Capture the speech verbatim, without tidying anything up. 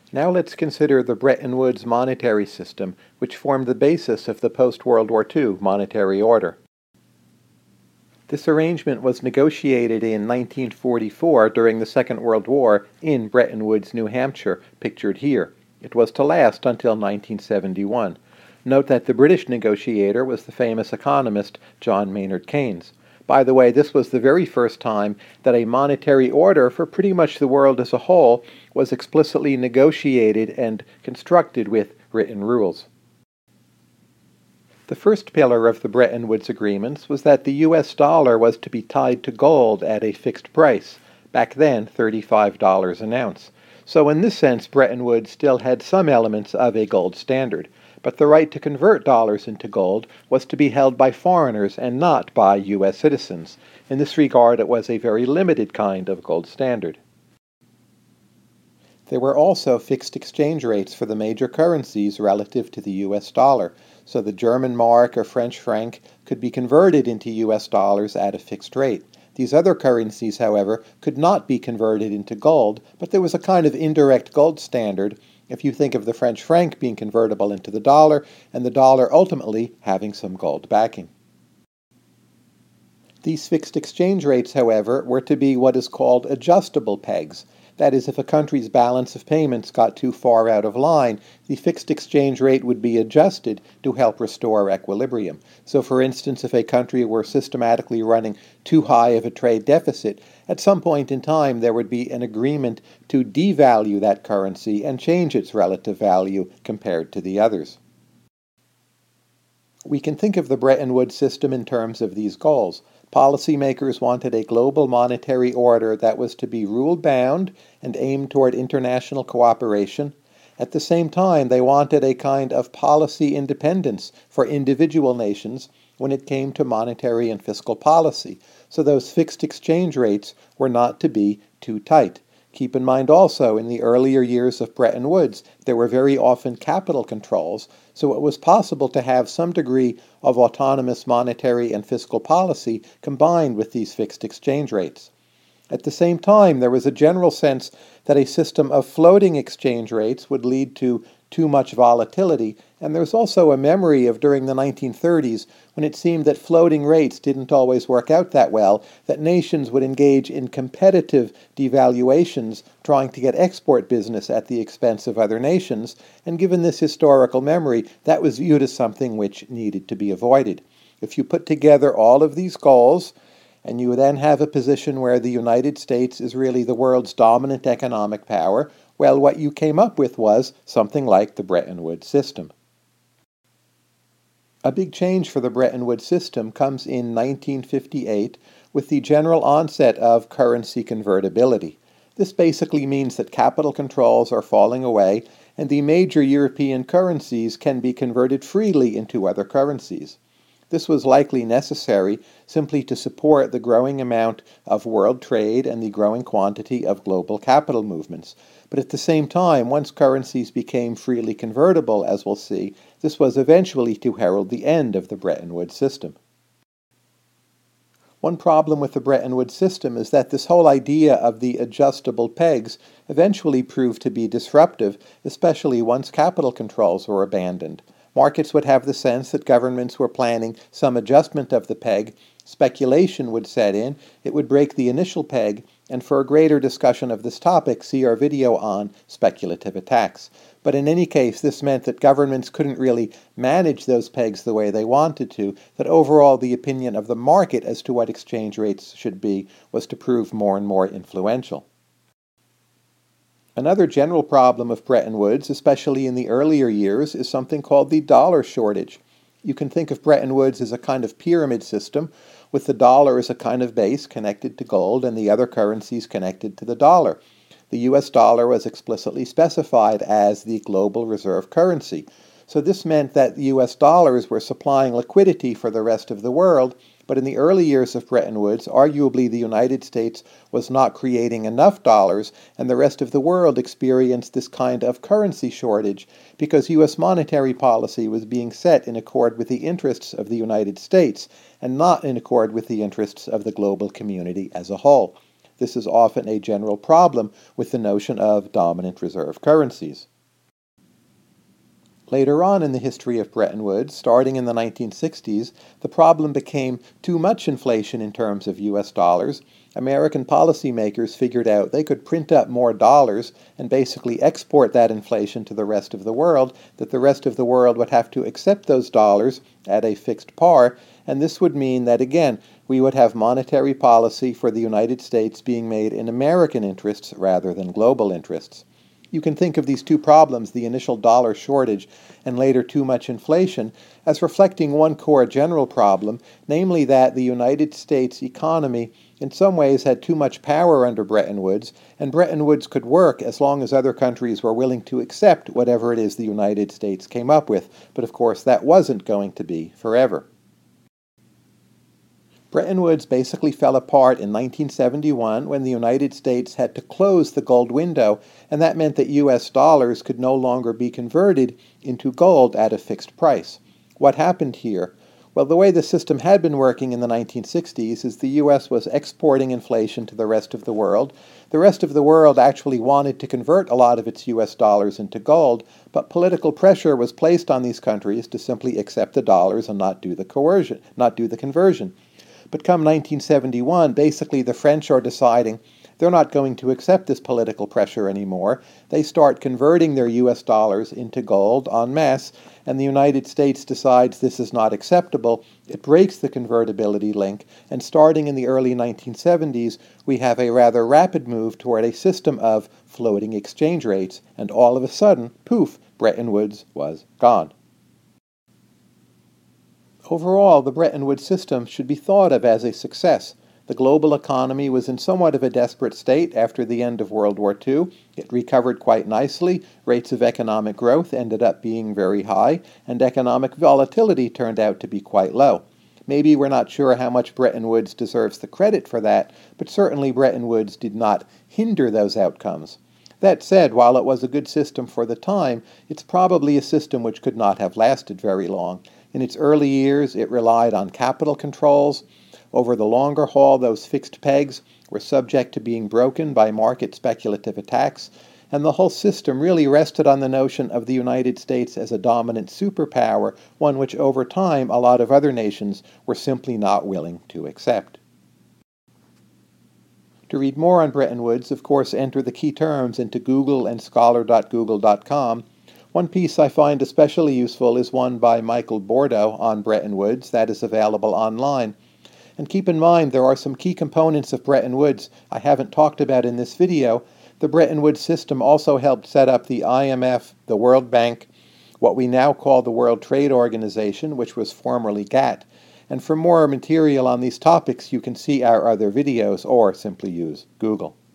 Now let's consider the Bretton Woods monetary system, which formed the basis of the post-World War Two monetary order. This arrangement was negotiated in nineteen forty-four during the Second World War in Bretton Woods, New Hampshire, pictured here. It was to last until nineteen seventy-one. Note that the British negotiator was the famous economist John Maynard Keynes. By the way, this was the very first time that a monetary order for pretty much the world as a whole was explicitly negotiated and constructed with written rules. The first pillar of the Bretton Woods agreements was that the U S dollar was to be tied to gold at a fixed price, back then thirty-five dollars an ounce. So in this sense, Bretton Woods still had some elements of a gold standard. But the right to convert dollars into gold was to be held by foreigners and not by U S citizens. In this regard, it was a very limited kind of gold standard. There were also fixed exchange rates for the major currencies relative to the U S dollar, so the German mark or French franc could be converted into U S dollars at a fixed rate. These other currencies, however, could not be converted into gold, but there was a kind of indirect gold standard if you think of the French franc being convertible into the dollar, and the dollar ultimately having some gold backing. These fixed exchange rates, however, were to be what is called adjustable pegs. That is, if a country's balance of payments got too far out of line, the fixed exchange rate would be adjusted to help restore equilibrium. So, for instance, if a country were systematically running too high of a trade deficit, at some point in time there would be an agreement to devalue that currency and change its relative value compared to the others. We can think of the Bretton Woods system in terms of these goals. Policymakers wanted a global monetary order that was to be rule-bound and aimed toward international cooperation. At the same time, they wanted a kind of policy independence for individual nations when it came to monetary and fiscal policy, so those fixed exchange rates were not to be too tight. Keep in mind also, in the earlier years of Bretton Woods, there were very often capital controls, so it was possible to have some degree of autonomous monetary and fiscal policy combined with these fixed exchange rates. At the same time, there was a general sense that a system of floating exchange rates would lead to too much volatility, and there's also a memory of during the nineteen thirties when it seemed that floating rates didn't always work out that well, that nations would engage in competitive devaluations trying to get export business at the expense of other nations, and given this historical memory, that was viewed as something which needed to be avoided. If you put together all of these goals, and you then have a position where the United States is really the world's dominant economic power, well, what you came up with was something like the Bretton Woods system. A big change for the Bretton Woods system comes in nineteen fifty-eight with the general onset of currency convertibility. This basically means that capital controls are falling away and the major European currencies can be converted freely into other currencies. This was likely necessary simply to support the growing amount of world trade and the growing quantity of global capital movements. But at the same time, once currencies became freely convertible, as we'll see, this was eventually to herald the end of the Bretton Woods system. One problem with the Bretton Woods system is that this whole idea of the adjustable pegs eventually proved to be disruptive, especially once capital controls were abandoned. Markets would have the sense that governments were planning some adjustment of the peg, speculation would set in, it would break the initial peg, and for a greater discussion of this topic, see our video on speculative attacks. But in any case, this meant that governments couldn't really manage those pegs the way they wanted to, that overall the opinion of the market as to what exchange rates should be was to prove more and more influential. Another general problem of Bretton Woods, especially in the earlier years, is something called the dollar shortage. You can think of Bretton Woods as a kind of pyramid system, with the dollar as a kind of base connected to gold and the other currencies connected to the dollar. The U S dollar was explicitly specified as the global reserve currency. So this meant that the U S dollars were supplying liquidity for the rest of the world, but in the early years of Bretton Woods, arguably the United States was not creating enough dollars, and the rest of the world experienced this kind of currency shortage because U S monetary policy was being set in accord with the interests of the United States and not in accord with the interests of the global community as a whole. This is often a general problem with the notion of dominant reserve currencies. Later on in the history of Bretton Woods, starting in the nineteen sixties, the problem became too much inflation in terms of U S dollars. American policymakers figured out they could print up more dollars and basically export that inflation to the rest of the world, that the rest of the world would have to accept those dollars at a fixed par, and this would mean that, again, we would have monetary policy for the United States being made in American interests rather than global interests. You can think of these two problems, the initial dollar shortage and later too much inflation, as reflecting one core general problem, namely that the United States economy in some ways had too much power under Bretton Woods, and Bretton Woods could work as long as other countries were willing to accept whatever it is the United States came up with. But of course, that wasn't going to be forever. Bretton Woods basically fell apart in nineteen seventy-one when the United States had to close the gold window, and that meant that U S dollars could no longer be converted into gold at a fixed price. What happened here? Well, the way the system had been working in the nineteen sixties is the U S was exporting inflation to the rest of the world. The rest of the world actually wanted to convert a lot of its U S dollars into gold, but political pressure was placed on these countries to simply accept the dollars and not do the coercion, not do the conversion. But come nineteen seventy-one, basically the French are deciding they're not going to accept this political pressure anymore. They start converting their U S dollars into gold en masse, and the United States decides this is not acceptable. It breaks the convertibility link, and starting in the early nineteen seventies, we have a rather rapid move toward a system of floating exchange rates, and all of a sudden, poof, Bretton Woods was gone. Overall, the Bretton Woods system should be thought of as a success. The global economy was in somewhat of a desperate state after the end of World War Two. It recovered quite nicely, rates of economic growth ended up being very high, and economic volatility turned out to be quite low. Maybe we're not sure how much Bretton Woods deserves the credit for that, but certainly Bretton Woods did not hinder those outcomes. That said, while it was a good system for the time, it's probably a system which could not have lasted very long. In its early years, it relied on capital controls. Over the longer haul, those fixed pegs were subject to being broken by market speculative attacks, and the whole system really rested on the notion of the United States as a dominant superpower, one which over time a lot of other nations were simply not willing to accept. To read more on Bretton Woods, of course, enter the key terms into Google and scholar dot google dot com. One piece I find especially useful is one by Michael Bordeaux on Bretton Woods that is available online. And keep in mind there are some key components of Bretton Woods I haven't talked about in this video. The Bretton Woods system also helped set up the I M F, the World Bank, what we now call the World Trade Organization, which was formerly GATT. And for more material on these topics, you can see our other videos or simply use Google.